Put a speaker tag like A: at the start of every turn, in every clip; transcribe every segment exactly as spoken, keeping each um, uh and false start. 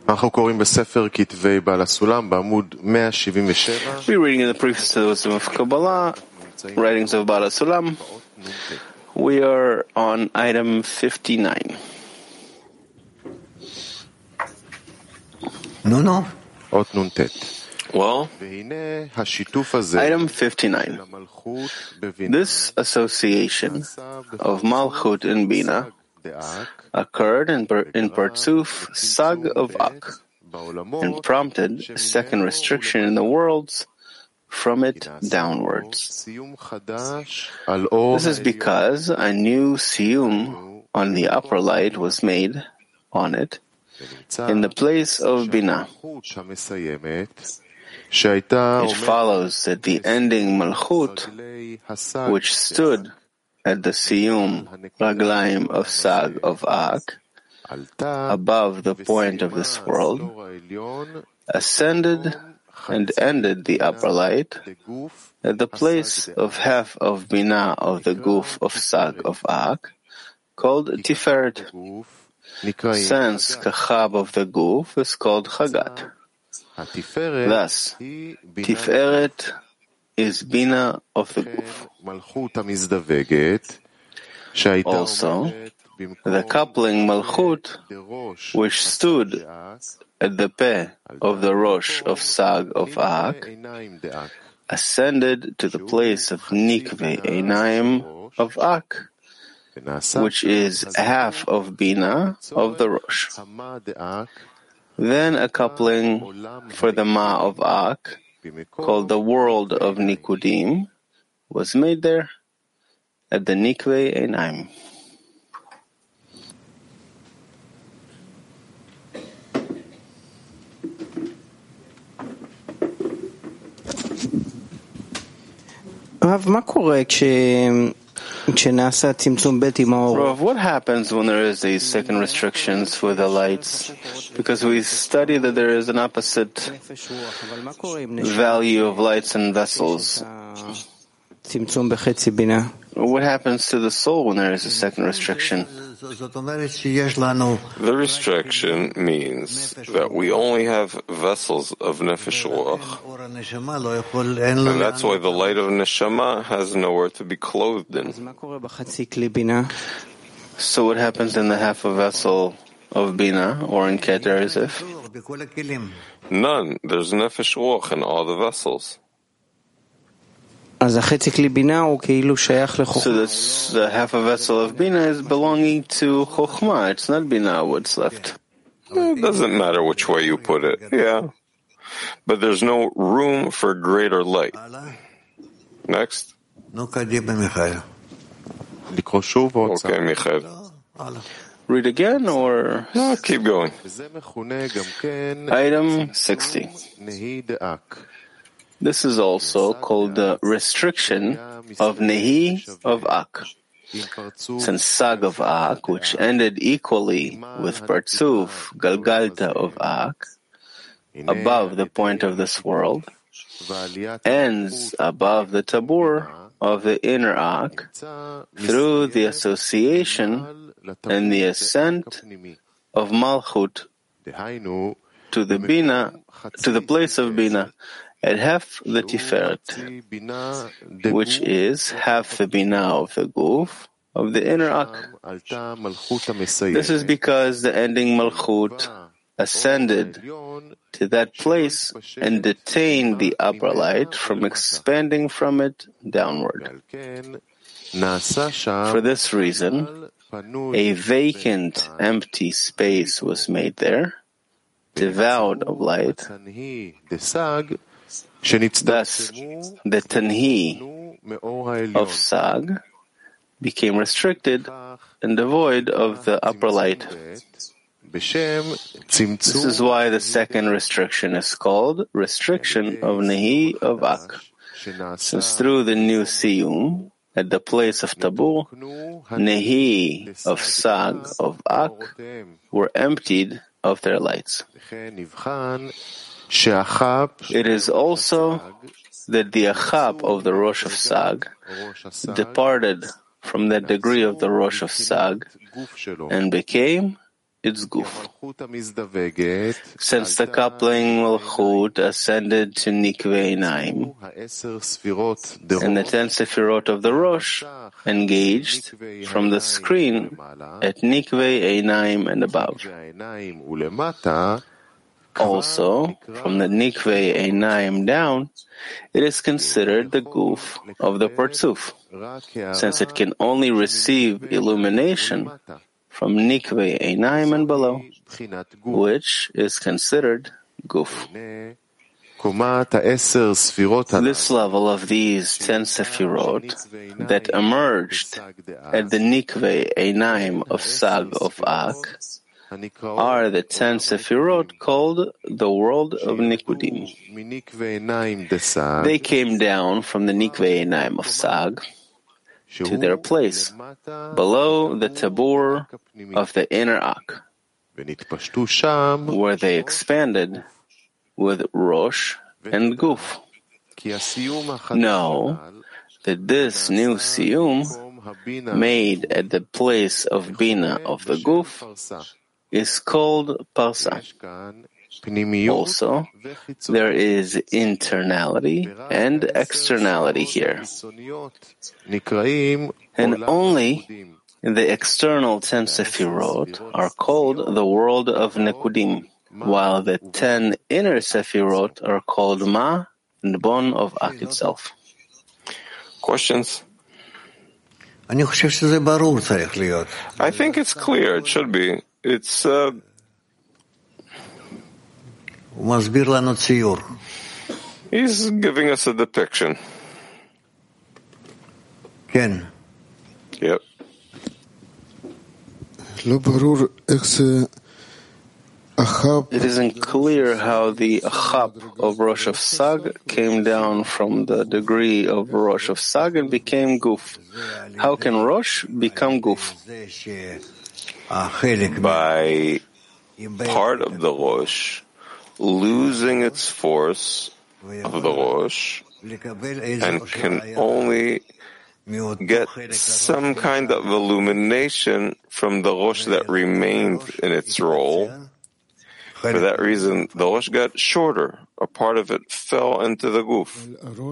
A: אנחנו קוראים בספר כתבי בעל הסולם בעמוד מאה שבעים ושבע.
B: We're reading in the preface to the Wisdom of Kabbalah, writings of Baal HaSulam. We are on item fifty-nine.
C: No, no.
A: אות נ"ט.
B: Well,
A: והנה השיתוף הזה,
B: item fifty-nine. This association of Malchut and Bina occurred in, in Partzuf Sag of Ak and prompted a second restriction in the worlds from it downwards. This is because a new siyum on the upper light was made on it in the place of Bina. It follows that the ending Malchut, which stood at the siyum raglaim of Sag of Ak, above the point of this world, ascended and ended the upper light at the place of half of Bina of the Guf of Sag of Ak, called Tiferet. Since Kachab of the Guf is called Chagat. Thus, Tiferet is Bina of the Guf. Also, the coupling Malchut, which stood at the Peh of the Rosh of Sag of Ak, ascended to the place of Nikvei Einaim of Ak, which is half of Bina of the Rosh. Then a coupling for the Ma of Ak, called the world of Nikudim, was made there at the Nikvei Einaim.
D: Rav,
B: what happens when there is a second restrictions for the lights? Because we study that there is an opposite value of lights and vessels. What happens to the soul when there is a second restriction?
E: The restriction means that we only have vessels of nefesh ruach, and that's why the light of neshama has nowhere to be clothed in.
B: So what happens in the half a vessel of Bina or in Keter as if?
E: None. There's nefesh ruach in all the vessels.
D: So this,
B: the half a vessel of Bina is belonging to Chokhmah. It's not Bina what's left.
E: It doesn't matter which way you put it. Yeah. But there's no room for greater light. Next. Okay, Michael.
B: Read again or?
E: No, keep going.
B: Item sixty. This is also called the restriction of Nehi of Ak. Since Sag of Ak, which ended equally with Partzuf Galgalta of Ak, above the point of this world, ends above the Tabur of the inner Ak through the association and the ascent of Malchut to the Bina, to the place of Bina, at half the Tiferet, which is half the Bina of the Guf of the inner Ak. This is because the ending Malchut ascended to that place and detained the upper light from expanding from it downward. For this reason, a vacant, empty space was made there, devoid of light. Thus, the Tanhi of Sag became restricted and devoid of the upper light. This is why the second restriction is called restriction of Nehi of Ak, since through the new siyum at the place of Tabur, Nehi of Sag of Ak were emptied of their lights. It is also that the Achab of the Rosh of Sag departed from the degree of the Rosh of Sag and became its guf. Since the coupling Malchut ascended to Nikvei Einayim, and the ten Sefirot of the Rosh engaged from the screen at Nikvei Einayim and above. Also, from the Nikvei Einayim down, it is considered the guf of the Partzuf, since it can only receive illumination from Nikvei Einayim and below, which is considered guf. This level of these ten Sefirot that emerged at the Nikvei Einayim of Sag of Ak are the ten Sefirot called the world of Nikudim. They came down from the Nikvei Einayim of Sag to their place, below the tabur of the inner Ak, where they expanded with Rosh and Guf. Know that this new Siyum, made at the place of Bina of the Guf, is called Parsa. Also, there is internality and externality here. And only the external ten Sefirot are called the world of Nekudim, while the ten inner Sefirot are called Ma and Bon of Ak itself.
E: Questions? I think it's clear. It should be. It's uh, he's giving us a depiction.
C: Ken.
E: Yep.
B: It isn't clear how the Achab of Rosh of Sag came down from the degree of Rosh of Sag and became Guf. How can Rosh become Guf?
E: By part of the Rosh losing its force of the Rosh and can only get some kind of illumination from the Rosh that remained in its role. For that reason, the Rosh got shorter. A part of it fell into the Guf.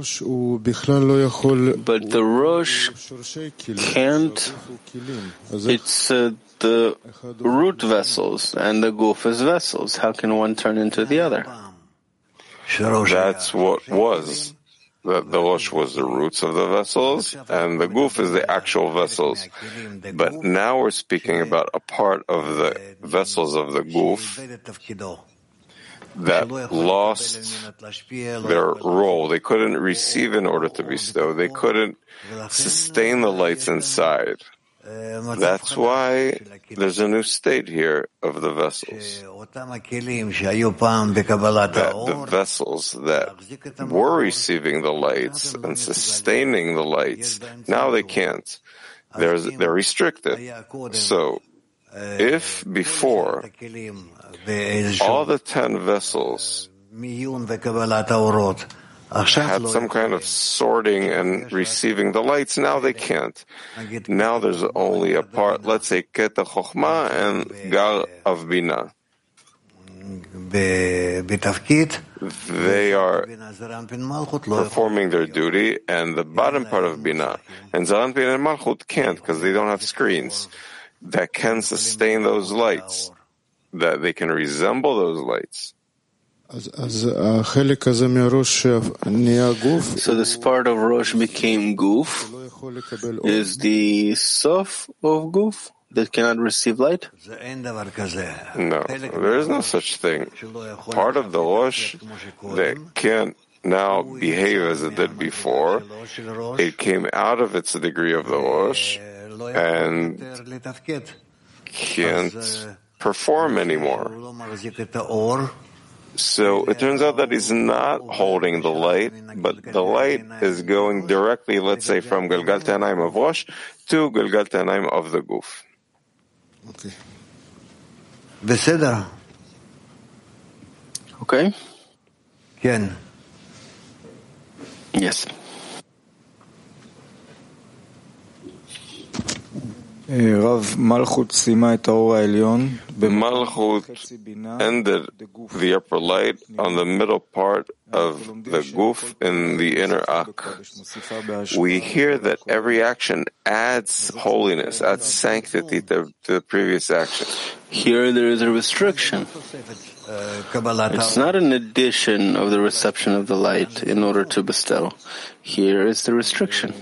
B: But the Rosh can't. It's uh, the root vessels, and the Guf is vessels. How can one turn into the other?
E: That's what was. That the Rosh was the roots of the vessels, and the Guf is the actual vessels. But now we're speaking about a part of the vessels of the Guf that lost their role. They couldn't receive in order to bestow. They couldn't sustain the lights inside. That's why there's a new state here of the vessels. That the vessels that were receiving the lights and sustaining the lights, now they can't. They're, they're restricted. So, if before all the ten vessels had some kind of sorting and receiving the lights, now they can't. Now there's only a part, let's say, Keta Chochma and Gar of Bina. They are performing their duty, and the bottom part of Bina and Zaranpin and Malchut can't because they don't have screens that can sustain those lights, that they can resemble those lights.
B: So this part of Rosh became Guf, is the Sof of Guf that cannot receive light?
E: No, there is no such thing. Part of the Rosh that can't now behave as it did before, it came out of its degree of the Rosh and can't perform anymore. So it turns out that he's not holding the light, but the light is going directly, let's say, from Galgalta Einayim of Rosh to Galgalta Einayim of the Guf.
C: Okay.
B: Beseda. Okay.
C: Ken.
B: Yes.
E: Malchut ended the upper light on the middle part of the guf in the inner ak. We hear that every action adds holiness, adds sanctity to, to the previous action.
B: Here there is a restriction. It's not an addition of the reception of the light in order to bestow. Here is the restriction.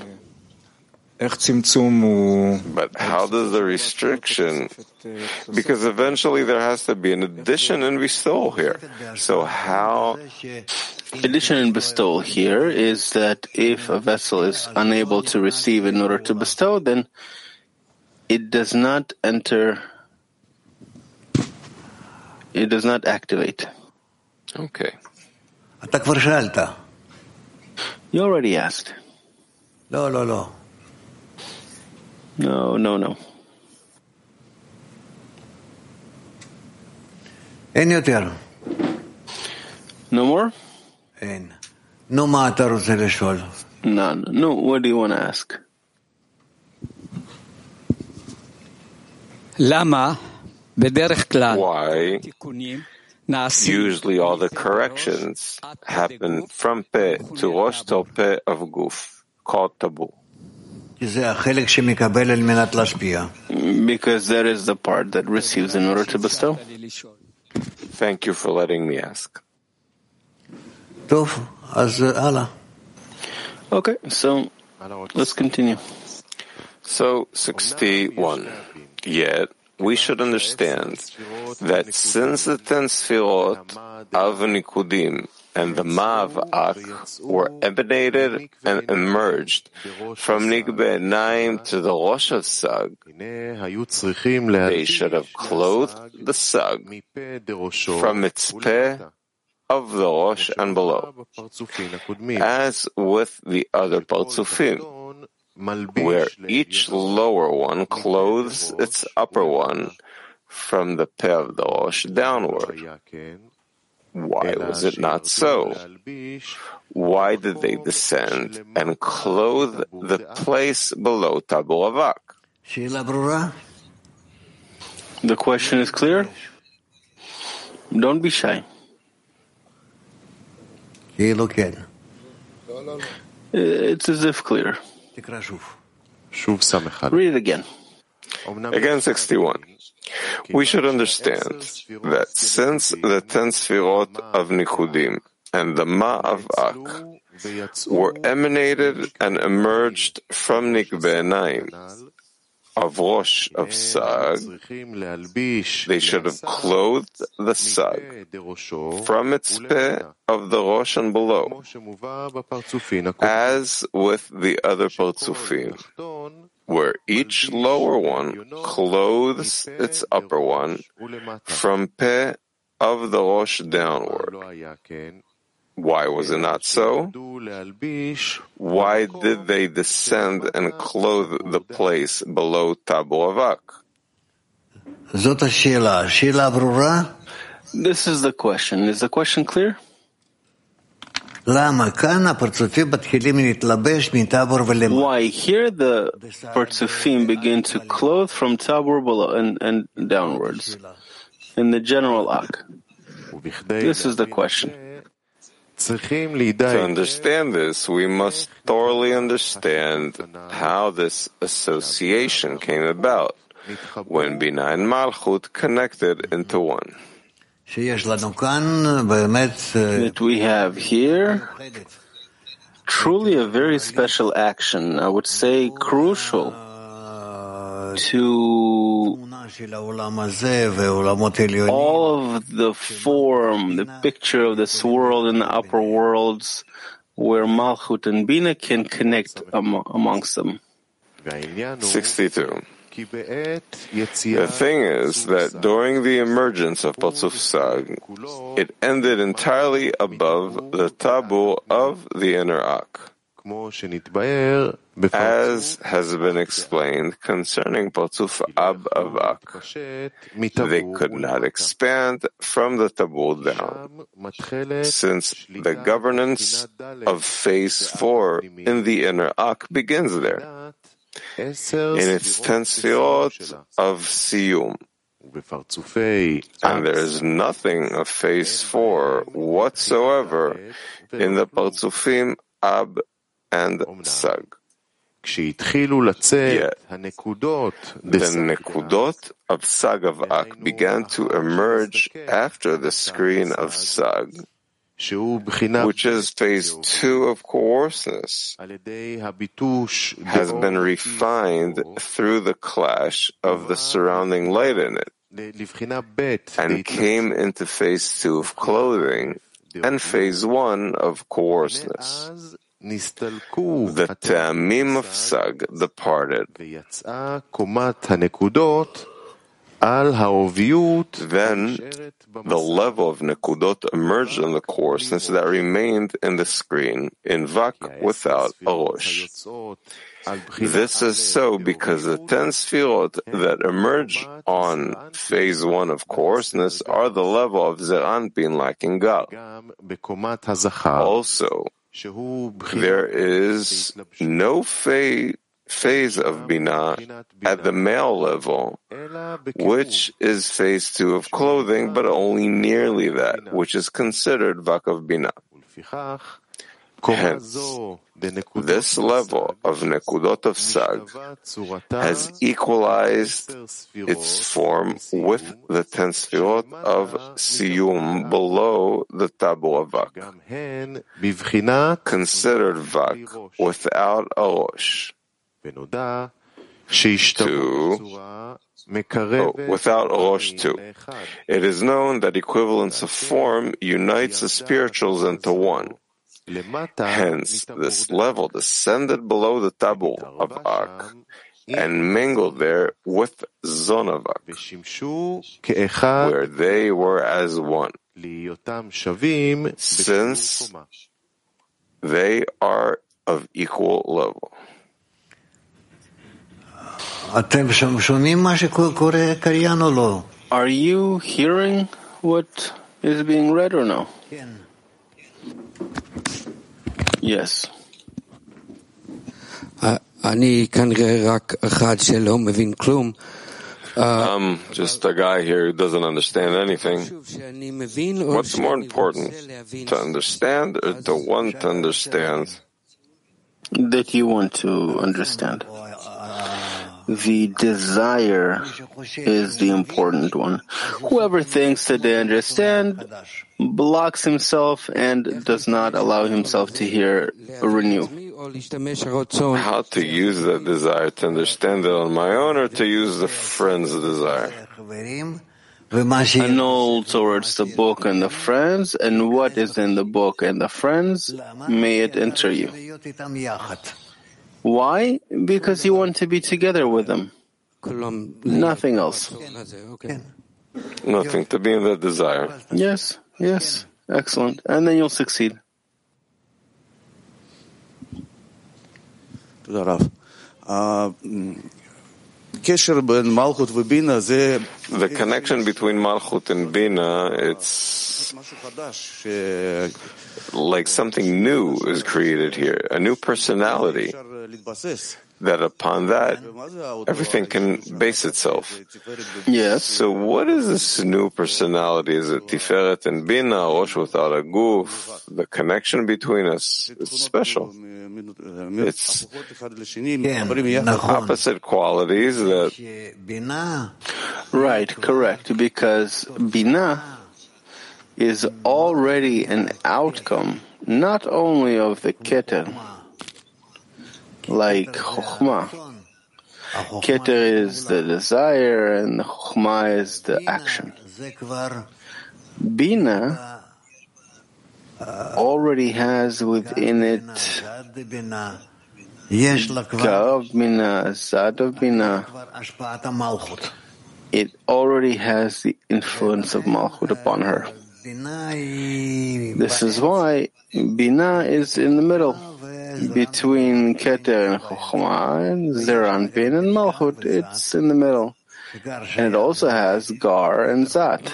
E: But how does the restriction? Because eventually there has to be an addition and bestowal here. So how?
B: Addition and bestowal here is that if a vessel is unable to receive in order to bestow, then it does not enter, it does not activate.
E: Okay.
B: You already asked.
C: No, no, no.
B: No, no, no.
C: אין יותר.
B: No more?
C: אין. נו, מה אתה רוצה לשאול?
B: None. No, what do you want to ask?
F: למה בדרך כלל
E: Why
F: תיקונים נעשים
E: usually all the corrections happen from peh to rosh till peh of guf, called tabu?
C: זה החלק שמקבל על מנת להשפיע.
B: Because that is the part that receives in order to bestow.
E: Thank you for letting me ask.
C: טוב, אז הלאה.
B: Okay, so let's continue.
E: So, sixty-one. Yet, we should understand that since the ten sfirot of Nikudim and the Ma of Ak were emanated and emerged from Nigbe Naim to the Rosh of Sag, they should have clothed the Sag from its peh of the Rosh and below, as with the other Partzufim, where each lower one clothes its upper one from the peh of the Rosh downward. Why was it not so? Why did they descend and clothe the place below Tabur Avak?
B: The question is clear? Don't be shy. It's as if clear. Read it again.
E: Again, sixty-one. We should understand that since the ten sfirot of Nikudim and the Ma of Ak were emanated and emerged from Nikbe Naim, of Rosh of Sag, they should have clothed the Sag from its peh of the Rosh and below, as with the other Partzufim, where each lower one clothes its upper one from peh of the Rosh downward. Why was it not so? Why did they descend and clothe the place below Tabur Avak?
B: This is the question. Is the question clear?
C: Why
B: here the Partzufim begin to clothe from Tabur below and, and downwards in the general Ak? This is the question.
E: To understand this, we must thoroughly understand how this association came about when Bina and Malchut connected into one.
B: That we have here truly a very special action, I would say crucial, to all of the form, the picture of this world and the upper worlds where Malchut and Bina can connect am- amongst them.
E: sixty-two. The thing is that during the emergence of Partzuf Sag, it ended entirely above the tabur of the inner Ak, as has been explained concerning Partzuf Ab of Ak. They could not expand from the tabur down, since the governance of phase four in the inner Ak begins there. in its ten sfirot of Siyum. And there is nothing of phase four whatsoever in the Partzufim Ab and Sag. Yet, the Nekudot of Sag of Ak began to emerge after the screen of Sag, which is phase two of coarseness, has been refined through the clash of the surrounding light in it, and came into phase two of clothing and phase one of coarseness. The Ta'amim of Sag departed. Then the level of Nekudot emerged in the coarseness that remained in the screen, in Vak without a Rosh. This is so because the ten Sfirot that emerge on phase one of coarseness are the level of Zeir Anpin lacking Gal. Also, there is no phase phase of Binah at the male level, which is phase two of clothing, but only nearly that, which is considered Vak of Binah. Hence, this level of Nekudot of Sag has equalized its form with the ten Sfirot of Siyum below the Tabur Vak, considered Vak without a Rosh. Two, oh, without Rosh two. It is known that equivalence of form unites the spirituals into one. Hence, this level descended below the Tabur of Ak and mingled there with Zonavak, where they were as one, since they are of equal level.
B: Are you hearing what is being read or no? Yes.
F: אני כנראה רק אחד שלא מבין כלום.
E: I'm just a guy here who doesn't understand anything. What's more important, to understand or to want to understand?
B: That you want to understand. The desire is the important one. Whoever thinks that they understand blocks himself and does not allow himself to hear or renew.
E: How to use that desire, to understand it on my own or to use the friend's desire?
B: Annul towards the book and the friends, and what is in the book and the friends, may it enter you. Why? Because you want to be together with them. Nothing else.
E: Nothing, to be in that desire.
B: Yes, yes. Excellent. And then you'll succeed.
E: The connection between Malchut and Bina, it's like something new is created here, a new personality, that upon that, everything can base itself.
B: Yes.
E: So what is this new personality? Is it Tiferet and Bina, Rosh without a Guf? The connection between us is special. It's opposite qualities that...
B: Right, correct, because Bina is already an outcome, not only of the Keter, like Chokhmah. Keter is the desire and the Chokhmah is the action. Bina already has within it Gav Bina, Zad of Bina. It already has the influence of Malchut upon her. This is why Bina is in the middle, between Keter and Chokhmah, and Zeir Anpin and Malchut. It's in the middle. And it also has Gar and Zat.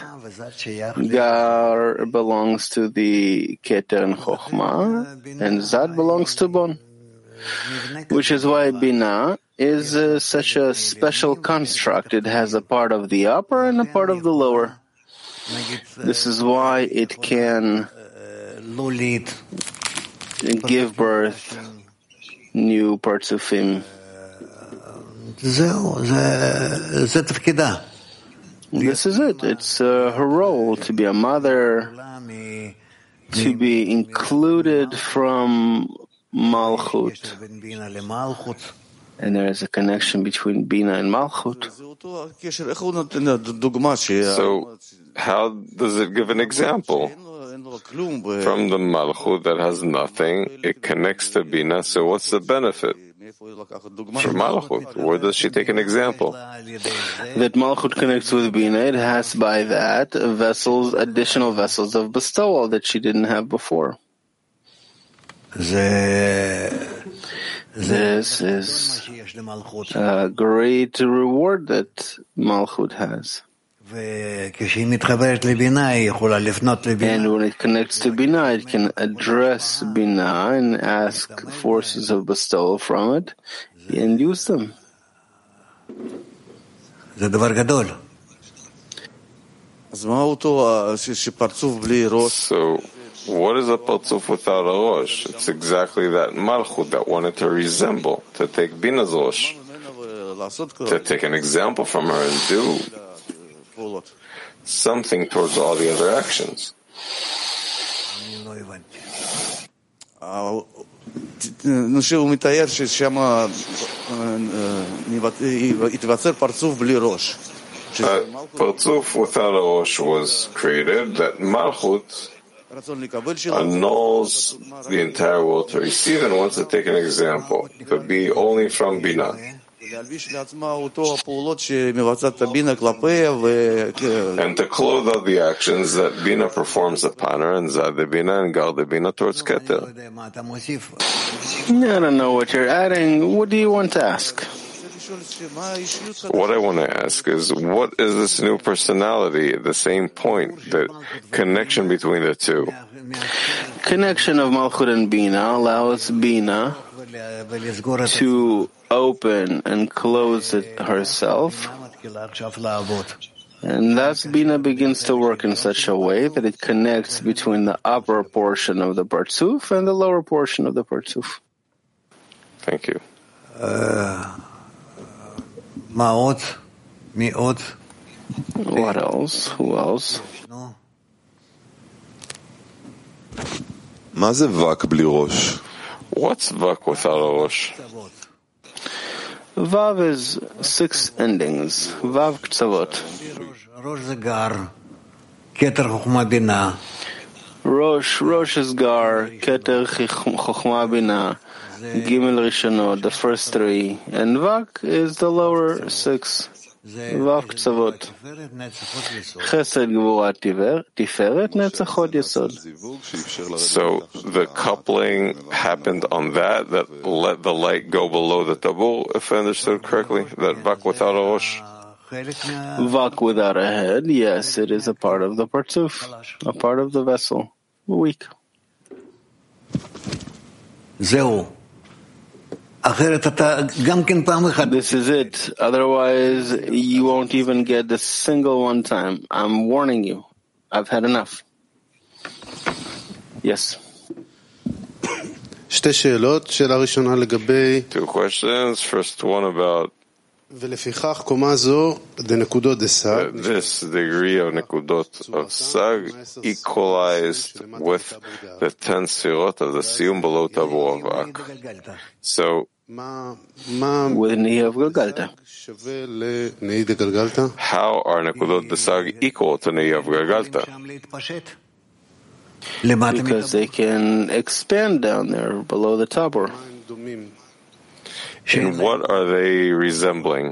B: Gar belongs to the Keter and Chokhmah, and Zat belongs to Bon. which is why Bina is uh, such a special construct. It has a part of the upper and a part of the lower. This is why it can give birth new Partsufim. This is it. It's uh, her role to be a mother, to be included from Malchut. And there is a connection between Bina and Malchut.
E: So, how does it give an example? From the Malchut that has nothing, it connects to Bina, so what's the benefit? From Malchut, where does she take an example?
B: That Malchut connects with Bina, it has by that vessels, additional vessels of bestowal that she didn't have before. This is a great reward that Malchut has. And when it connects to Bina, it can address Bina and ask forces of bestowal from it and use them.
E: So, what is a Partzuf without a Rosh? It's exactly that Malchut that wanted to resemble, to take Bina's Rosh, to take an example from her and do something towards all the other actions. Partzuf without a Rosh was created, that Malchut annuls the entire world to receive and wants to take an example, to be only from Bina. And to clothe out the actions that Bina performs upon her, and Zad Bina and Gal Bina towards Keter.
B: I don't know what you're adding. What do you want to ask?
E: What I want to ask is, what is this new personality at the same point, the connection between the two?
B: Connection of Malchut and Bina allows Bina to open and close it herself, and thus Bina begins to work in such a way that it connects between the upper portion of the Partzuf and the lower portion of the Partzuf.
E: Thank you.
C: Uh,
B: what else? Who else?
E: What's Vak without a Rosh?
B: Vav is six endings. Vav Ktsavot. Rosh, Rosh is Gar, Keter Chochma Bina, Gimel Rishonot, the first three, and Vak is the lower six. Vav Ktsavot. Chesed Gvura Tiferet Netzachot Yesod.
E: So the coupling happened on that, that let the light go below the tabur, if I understood correctly, that Vak without a Rosh?
B: Vak without a head, yes, it is a part of the Partzuf, a part of the vessel. Weak.
C: Zeu.
B: This is it. Otherwise, you won't even get the single one time. I'm warning you. I've had enough. Yes.
A: Two
E: questions. First one about uh, this degree of nekudot of sag equalized with the ten sfirot of the siyum below tabur of ak. So,
B: with Nehi of Galgalta.
E: how are nekudot desag equal to Nehi of Galgalta?
B: Because they can expand down there below the tabur.
E: In what are they resembling?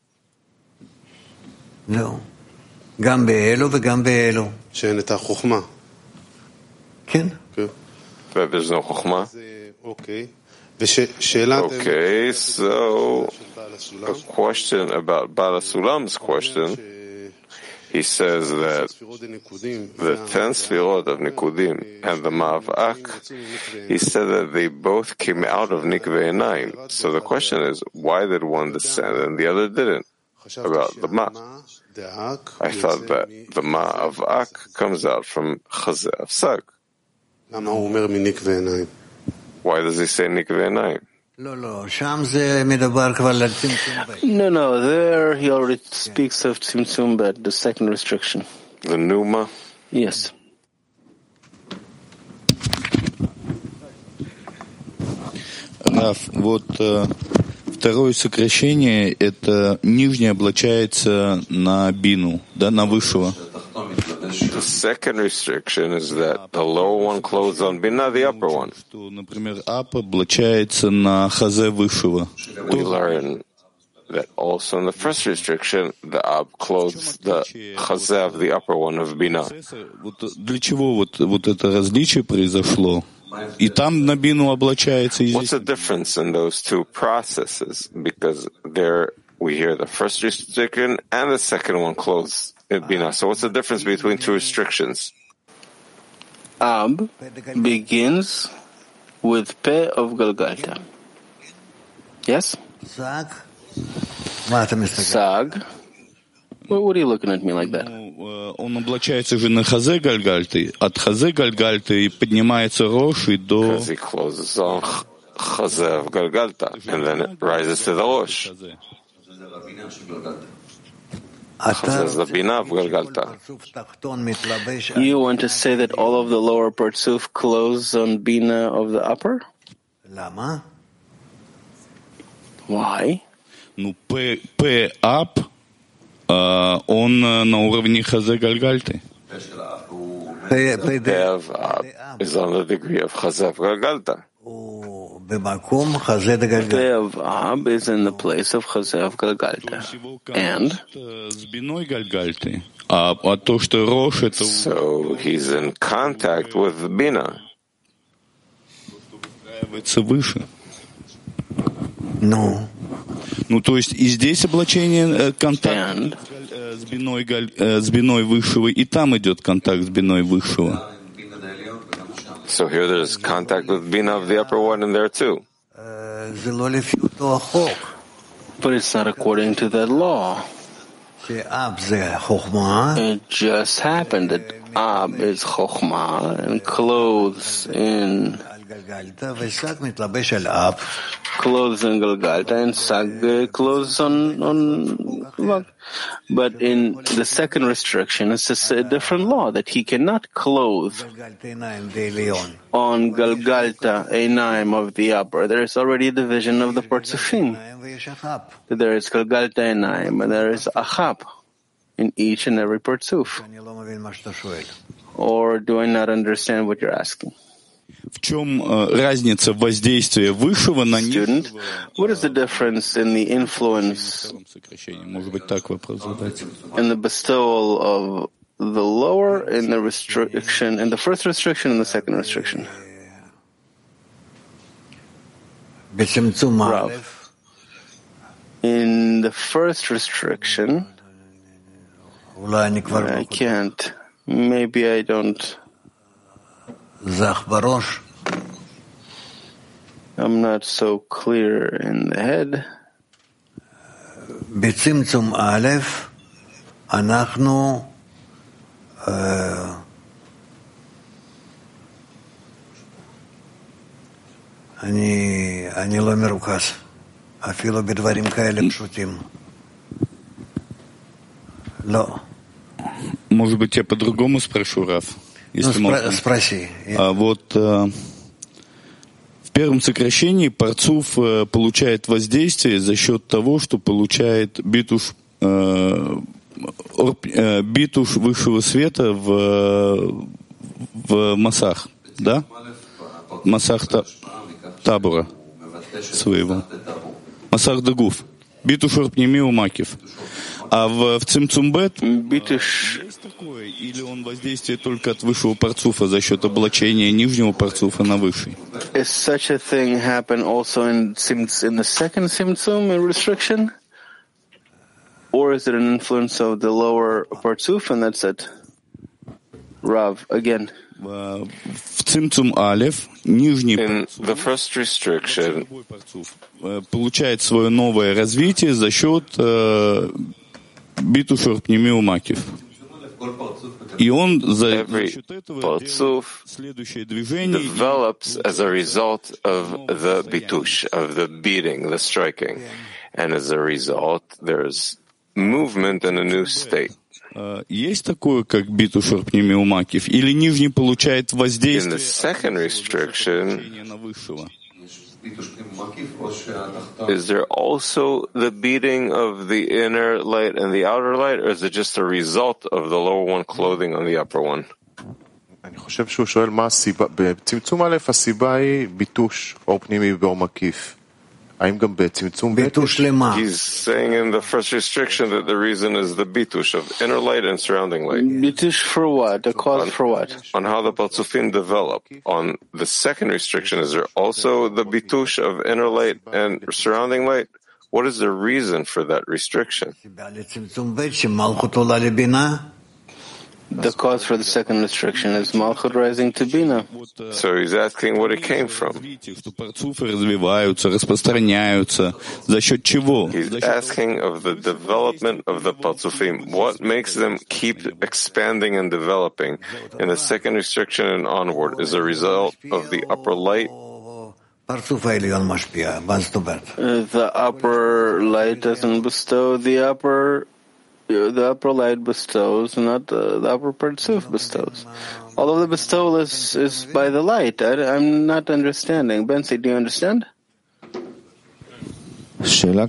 C: No. גם באלו וגם באלו.
A: שאין את החוכמה.
C: כן.
E: That there's no chokhmah?
A: Okay. Okay,
E: so a question about Baal HaSulam's question. he says that the ten Sfirot of Nikudim and the Ma'avak, he said that they both came out of Nikvei Einayim. So the question is, why did one descend and the other didn't? About the Ma. I thought that the Ma of Ak comes out from Chazeh of Sag. Why does he say Nikvei Einayim?
B: No, no, there he already speaks of Tzimtzum Bet, the second restriction.
E: The Numa?
B: Yes.
G: Раф, вот второе сокращение, это нижнее облачается на бину, да, на высшего.
E: The second restriction is that the lower one clothes on Bina, the upper one.
G: Например, ап облачается на хазе высшего.
E: We learn that also in the first restriction, the ab clothes the chazeh of the upper one of Bina.
G: Для чего вот, вот это различие произошло? И там на бину облачается, и здесь...
E: What's the difference in those two processes? Because there we hear the first restriction and the second one clothes Bina. So what's the difference between two restrictions?
B: Ab begins with Pe of Galgalta. Yes?
C: Sag.
B: Sag. Well, what are you looking at me like that?
G: Он облачается же на хазе Гальгальты. От хазе Гальгальты поднимается Рош и до...
E: Because he closes on Chazeh of Galgalta, and then it rises to the Rosh. Chazeh is the Bina of Galgalta.
B: You want to say that all of the lower Partsuf close on Bina of the upper? Why?
G: Ну, П, П, ап, он на уровне хазе Гальгальты.
E: Pev Ab is on the degree of Chazeh of Galgalta.
B: Pev Ab is in the place of Chazeh of Galgalta. And?
E: So he's in contact with Bina.
C: No.
G: Ну, то есть и здесь облачение, контакт с биной, с биной высшего, и там идет контакт с биной высшего.
E: So here there's contact with Bina of the upper one in there too.
B: But it's not according to that law. It just happened that Ab is Chokhmah and clothes in clothes in Galgalta and Sag clothes on on Vak. But in the second restriction, it's a different law that he cannot clothe on Galgalta Einayim of the upper. There is already a division of the Partsufim. There is Galgalta Einayim and there is Achab in each and every Partsuf. Or do I not understand what you're asking?
G: В чем разница воздействия высшего на
B: Student, what is the difference in the influence
G: Может быть, так вопрос задать.
B: in the bestowal of the lower in the restriction, in the first restriction and the second restriction? Rav. In the first restriction, I can't. Maybe I don't. I'm not so clear in the head.
C: בצמצום א', אנחנו אני אני לא מרוכז, אפילו בדברים כאלה פשוטים. לא.
G: Может быть, я по-другому спрошу, Раф? Если
C: ну,
G: можно.
C: Спроси.
G: А вот а, в первом сокращении Парцуф а, получает воздействие за счет того, что получает битуш, а, орп, а, битуш высшего света в, в массах, да? Массах та, табура своего. Массах дагуф. Битуш орпнеми макив. А в, в Цимцумбет
B: Битуш
G: есть такое? Или он воздействие только от высшего парцуфа за счет облачения нижнего парцуфа на высший?
B: Is such a thing happen also in in the second Simtsum in restriction? Or is it an influence of the lower Partzuf, and that's it? Rav, again.
G: В Цимцум Алеф нижний
E: In the first restriction,
G: получает свое новое развитие за счет битушер пнемиу макив. И он за счет этого следующее движение
E: develops as a result of the bitush, of the beating, the striking. And as a result, there's movement in a new state.
G: Есть такое, как битушер пнемиу макив, или нижний получает
E: In
G: воздействие
E: the second restriction,
G: на высшего?
E: is there also the beating of the inner light and the outer light, or is it just a result of the lower one clothing on the upper one?
A: אני חושב שהוא שואל מה הסיבה, בצמצום א' הסיבה היא ביטוש אור פנימי באור מקיף. האם גם בצמצום ב'?
C: ביטוש למה?
E: He's saying in the first restriction that the reason is the bitush of inner light and surrounding light.
B: Bitush for what? The cause for what?
E: On how the Partzufim develop. On the second restriction, is there also the bitush of inner light and surrounding light? What is the reason for that restriction?
B: The cause for the second restriction is Malchut rising to Bina.
E: So he's asking what it came from.
G: развиваются, распространяются. За счет чего?
E: He's asking of the development of the Partzufim. What makes them keep expanding and developing in the second restriction and onward is a result of the upper light.
B: Uh, the upper light doesn't bestow the upper The upper light bestows, not the, the upper Partzuf bestows. Although the bestowal is, is by the light. I, I'm not understanding. Bensi, do you understand?
H: Short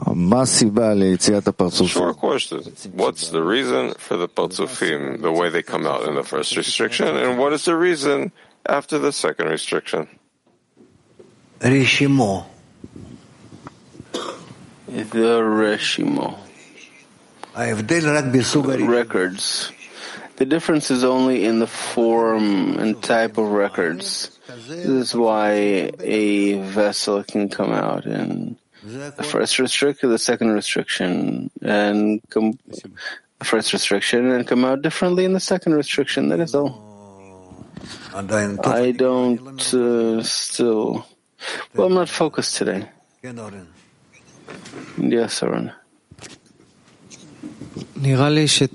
E: question. What's the reason for the Partzufim, the way they come out in the first restriction, and what is the reason after the second restriction?
C: Rishimo.
B: The Reshimo. Records. The difference is only in the form and type of records. This is why a vessel can come out in the first restriction, the second restriction, and come, the first restriction, and come out differently in the second restriction. That is all. I don't uh, still. Well, I'm not focused today. Yes, Aaron.
E: I think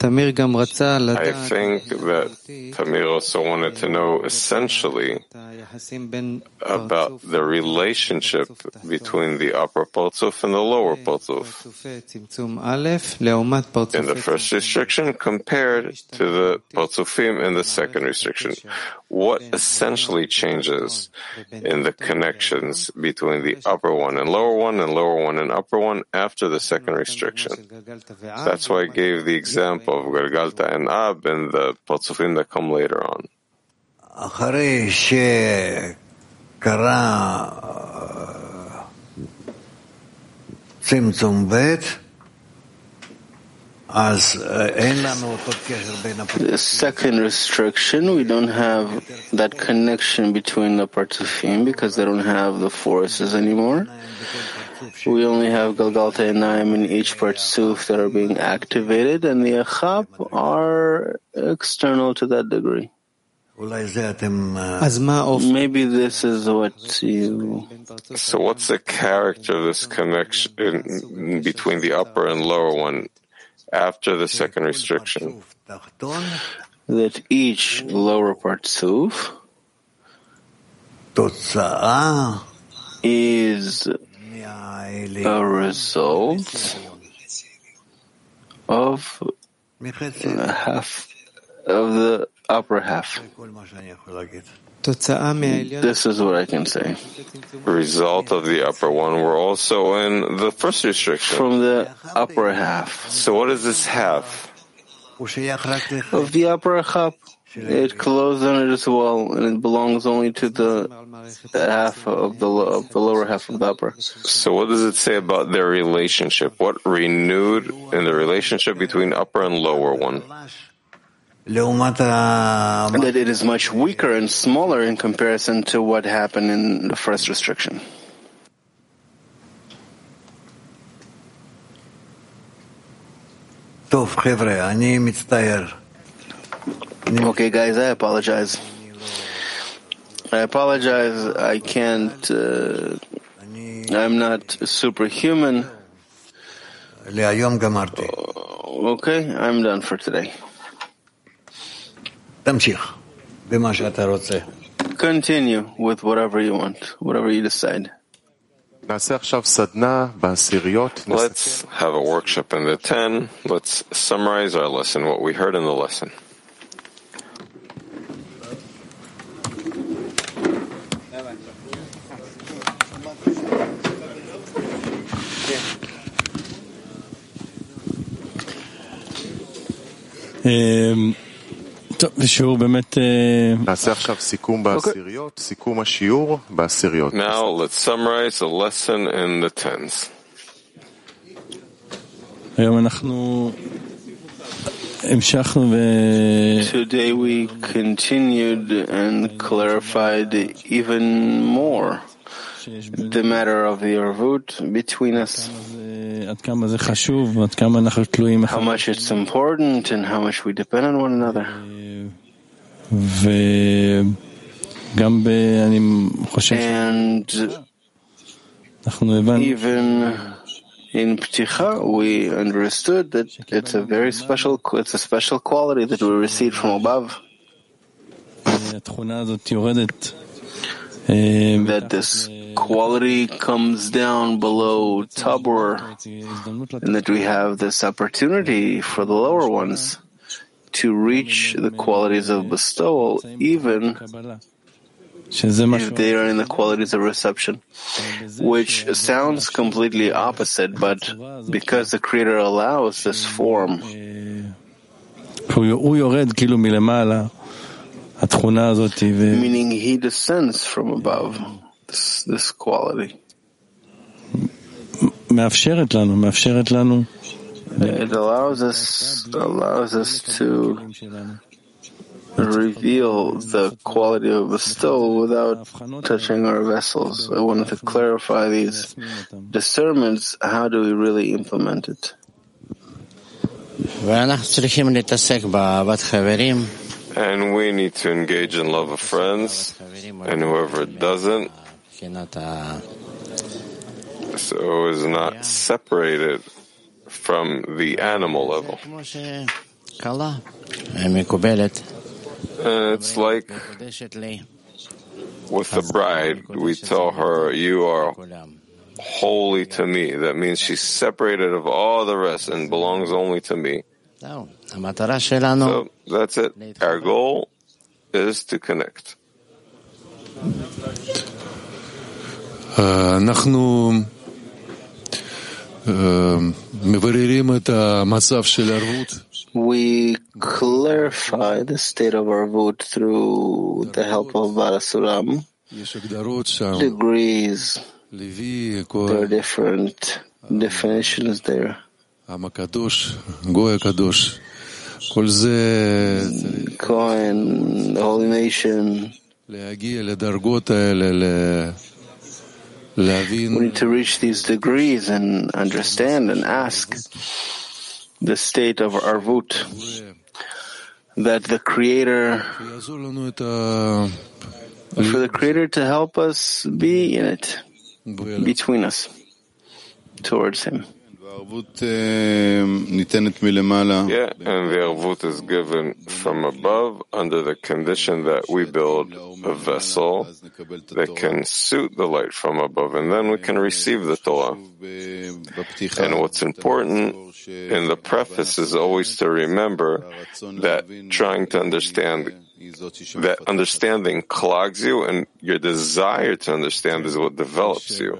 E: that Tamir also wanted to know essentially about the relationship between the upper Partzuf and the lower Partzuf in the first restriction compared to the Partzufim in the second restriction. What essentially changes in the connections between the upper one and lower one and lower one and upper one after the second restriction? That's why I gave the example of Galgalta and Ab and the Partzufim that come later on.
C: אחרי שקרה צמצום ב' אז אין לנו אותו קשר בין הפרצופים.
B: The second restriction, we don't have that connection between the Partzufim because they don't have the forces anymore. We only have Galgalta and Naim in each Partzuf that are being activated, and the Achab are external to that degree. Maybe this is what you...
E: So what's the character of this connection between the upper and lower one after the second restriction?
B: That each lower Partzuf is a result of half of the upper half. This is what I can say.
E: Result of the upper one. We're also in the first restriction.
B: From the upper half.
E: So what is this half?
B: Of the upper half. It closes on it as well, and it belongs only to the, the half of the, of the lower half of the upper.
E: So what does it say about their relationship? What renewed in the relationship between upper and lower one?
B: That it is much weaker and smaller in comparison to what happened in the first restriction. Okay, guys, I apologize. I apologize. I can't. Uh, I'm not superhuman. Uh, okay, I'm done for today. Continue with whatever you want, whatever you decide.
E: Let's have a workshop in the ten. Let's summarize our lesson, what we heard in the lesson.
H: טוב, בשיעור באמת...
A: נעשה עכשיו סיכום בעשיריות, סיכום השיעור בעשיריות.
E: Now let's summarize the lesson in the tens.
H: היום אנחנו המשכנו ו...
B: Today we continued and clarified even more the matter of the Arvut between us.
H: עד כמה זה חשוב, עד כמה אנחנו תלויים אחד.
B: How much it's important and how much we depend on one another.
H: וגם ב... אני חושב...
B: And
H: אנחנו הבנו...
B: even in Pticha we understood that it's a very special, it's a special quality that we received from above.
H: התכונה הזאת יורדת.
B: That this quality comes down below Tabor, and that we have this opportunity for the lower ones to reach the qualities of bestowal, even if they are in the qualities of reception, which sounds completely opposite, but because the Creator allows this form, meaning He descends from above. This, this quality.
H: מאפשרת לנו, מאפשרת לנו.
B: It allows us, allows us to reveal the quality of bestowal without touching our vessels. I wanted to clarify these discernments. How do we really implement it?
E: And we need to engage in love of friends, and whoever doesn't, so is not separated from the animal level. And it's like with the bride, we tell her, you are holy to me. That means she's separated of all the rest and belongs only to me. So that's it. Our goal is to connect.
I: אנחנו מבררים את המצב של ערבות.
B: We clarify the state of Arvut through the help of Barasuram. Degrees, there are different definitions there.
I: הקדוש, גוי הקדוש. כל זה...
B: Kohen, the holy nation.
I: להגיע לדרגות האלה, ל...
B: We need to reach these degrees and understand and ask the state of Arvut, that the Creator, for the Creator to help us be in it, between us, towards Him.
E: Yeah, and the Arvut is given from above under the condition that we build a vessel that can suit the light from above, and then we can receive the Torah. And what's important in the preface is always to remember that trying to understand, that understanding clogs you, and your desire to understand is what develops you.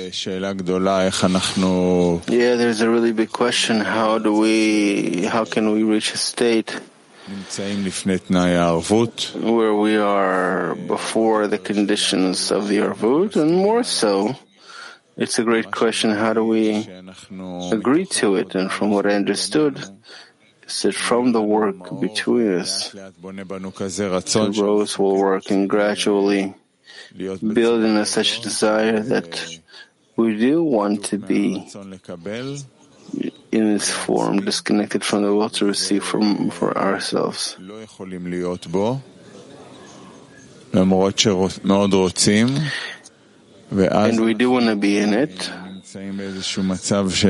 B: Yeah, there's a really big question. How do we, how can we reach a state where we are before the conditions of the Arvut, and more so, it's a great question, how do we agree to it? And from what I understood, is that from the work between us, the growth will work and gradually build in us such a desire that we do want to be in its form, disconnected from the will to receive from for ourselves. And we do want to be in it. We want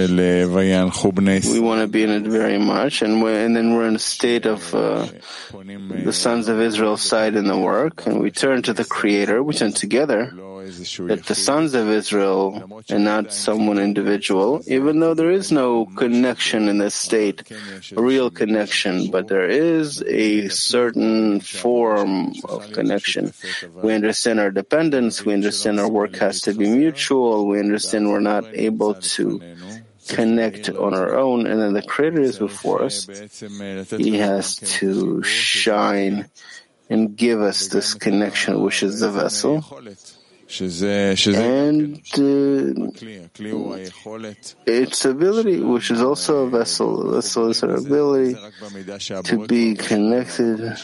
B: to be in it very much, and, and then we're in a state of uh, the sons of Israel side in the work, and we turn to the Creator, we turn together, that the sons of Israel and not someone individual, even though there is no connection in this state, a real connection, but there is a certain form of connection. We understand our dependence, we understand our work has to be mutual, we understand we're not able to connect on our own, and then the Creator is before us. He has to shine and give us this connection, which is the vessel. And uh, its ability, which is also a vessel, a vessel is our ability to be connected as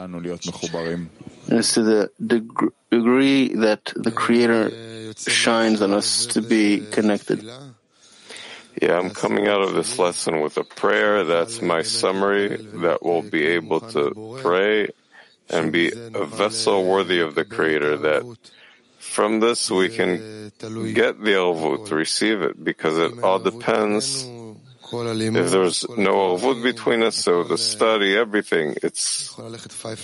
B: to the deg- degree that the Creator shines on us to be connected.
E: Yeah, I'm coming out of this lesson with a prayer. That's my summary, that we'll be able to pray and be a vessel worthy of the Creator, that from this we can get the Arvut, receive it, because it all depends. If there's no Arvut between us, so the study, everything, it's, we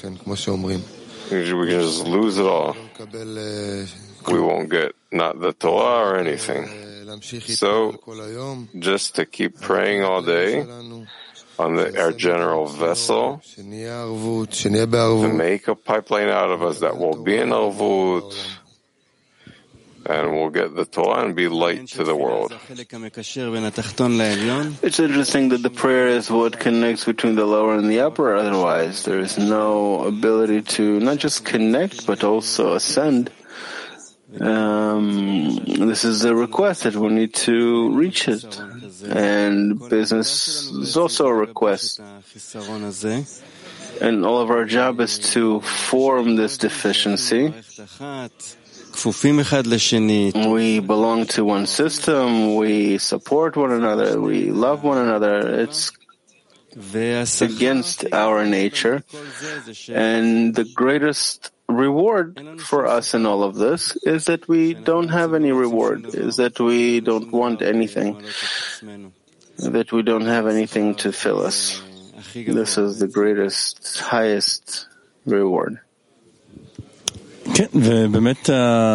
E: can just lose it all. We won't get not the Torah or anything. So, just to keep praying all day on the, our general vessel, to make a pipeline out of us that will be an Arvut, and we'll get the Torah and be light to the world.
B: It's interesting that the prayer is what connects between the lower and the upper. Otherwise, there is no ability to not just connect, but also ascend. Um, this is a request that we need to reach it. And business is also a request. And all of our job is to form this deficiency. We belong to one system, we support one another, we love one another. It's against our nature. And the greatest reward for us in all of this is that we don't have any reward, is that we don't want anything, that we don't have anything to fill us. This is the greatest, highest reward.
H: כן, ובאמת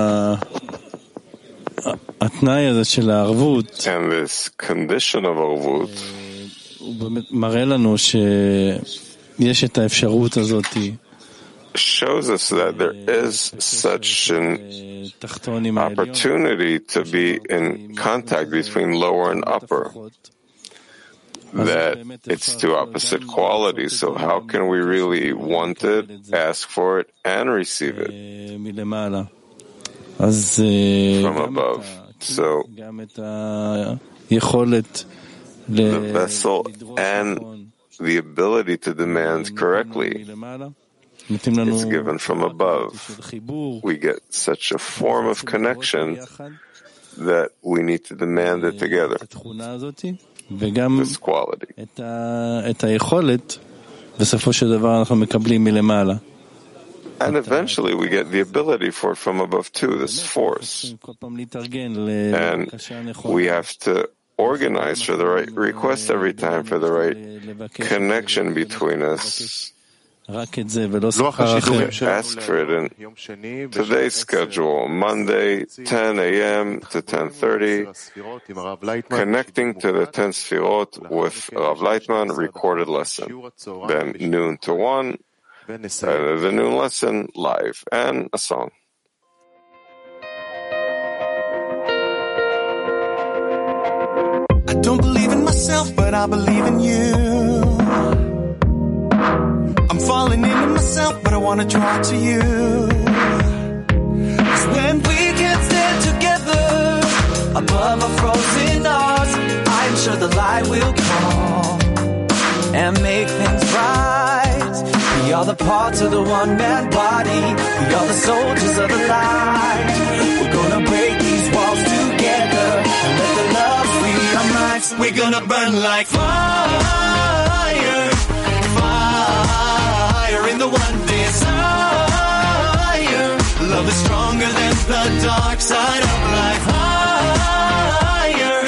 H: התנאי הזה של הערבות,
E: and this condition of arvut,
H: הוא באמת מראה לנו שיש את האפשרות הזאת,
E: shows us that there is such an opportunity to be in contact between lower and upper, that it's two opposite qualities. So how can we really want it, ask for it, and receive it from above? So the vessel and the ability to demand correctly, it's given from above. We get such a form of connection that we need to demand it together. This quality. And eventually we get the ability for it from above too, this force. And we have to organize for the right request every time, for the right connection between us. Ask for it in today's schedule, Monday, ten a.m. to ten thirty, connecting to the ten Sfirot with Rav Leitman, recorded lesson. Then noon to one, uh, the noon lesson live, and a song.
J: I don't believe in myself, but I believe in you. I'm falling into myself, but I want to draw to you. 'Cause when we can stand together above a frozen heart, I'm sure the light will come and make things right. We are the parts of the one-man body. We are the soldiers of the light. We're gonna break these walls together and let the love free our minds. We're gonna burn like fire, fire in the one desire. Love is stronger than the dark side of life. Higher,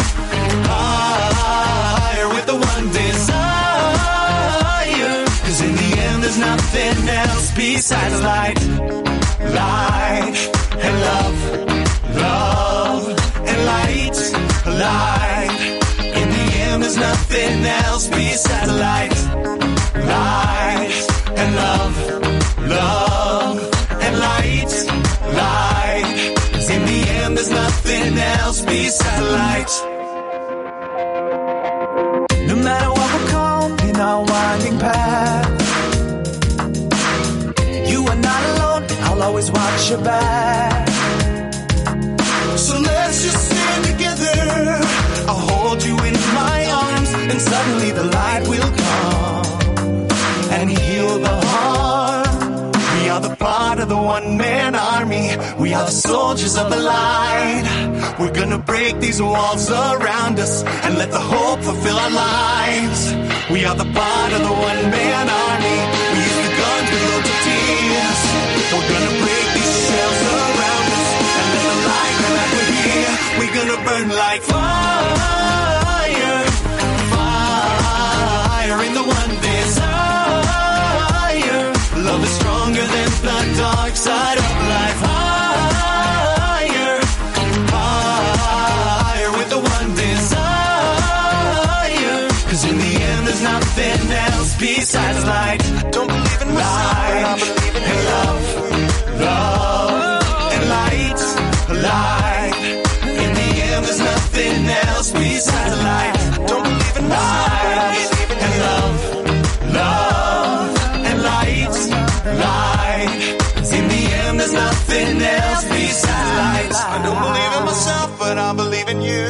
J: higher with the one desire. Cause in the end there's nothing else besides light, light and love, love and light, light. In the end there's nothing else besides light, light and love, love and light, light. Cause in the end there's nothing else besides light. No matter what will come in our winding path, you are not alone, I'll always watch your back. So let's just stand together, I'll hold you in my arms, and suddenly the light will come and heal the heart. We are the part of the one-man army, we are the soldiers of the light. We're gonna break these walls around us and let the hope fulfill our lives. We are the part of the one-man army, we use the guns, we load the tears. We're gonna break these shells around us and let the light come back with here. We're gonna burn like fire, fire in the one desire. Love is stronger than the dark side of life. Higher, higher with the one desire. Cause in the end there's nothing else besides light. I don't believe in myself, but I believe in and love, love and light, light. In the end there's nothing else besides light. I don't believe in myself, but I believe in and love, love and light, light. In the end there's nothing else besides light. I don't believe in myself, but I believe in you.